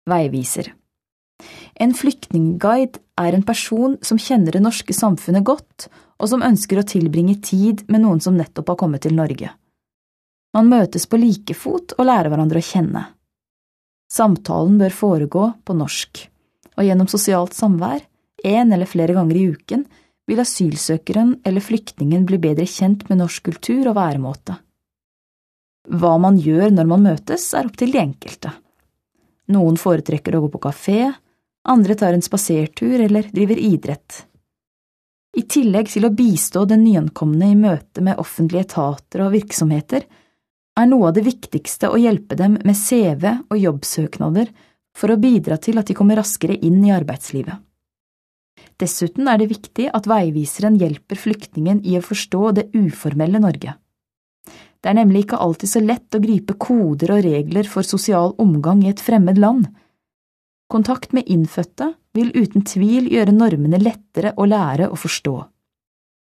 Veiviser. En flyktningguide er en person som kjenner det norske samfunnet godt, og som ønsker å tilbringe tid med noen som nettopp har kommet til Norge. Man møtes på like fot og lærer hverandre å kjenne. Samtalen bør foregå på norsk, og gjennom sosialt samvær, en eller flere ganger i uken, vil asylsøkeren eller flyktningen bli bedre kjent med norsk kultur og væremåte. Hva man gjør når man møtes, er opp til de enkelte. Noen foretrekker å gå på kafé, andre tar en spasertur eller driver idrett. I tillegg til å bistå den nyankomne i møte med offentlige etater og virksomheter, er noe av det viktigste å hjelpe dem med CV og jobbsøknader for å bidra til at de kommer raskere inn i arbeidslivet. Dessuten er det viktig at veiviseren hjelper flyktningen i å forstå det uformelle Norge. Det er nemlig ikke alltid så lett å gripe koder og regler for sosial omgang i et fremmed land. Kontakt med innfødte vil uten tvil gjøre normene lettere å lære og forstå.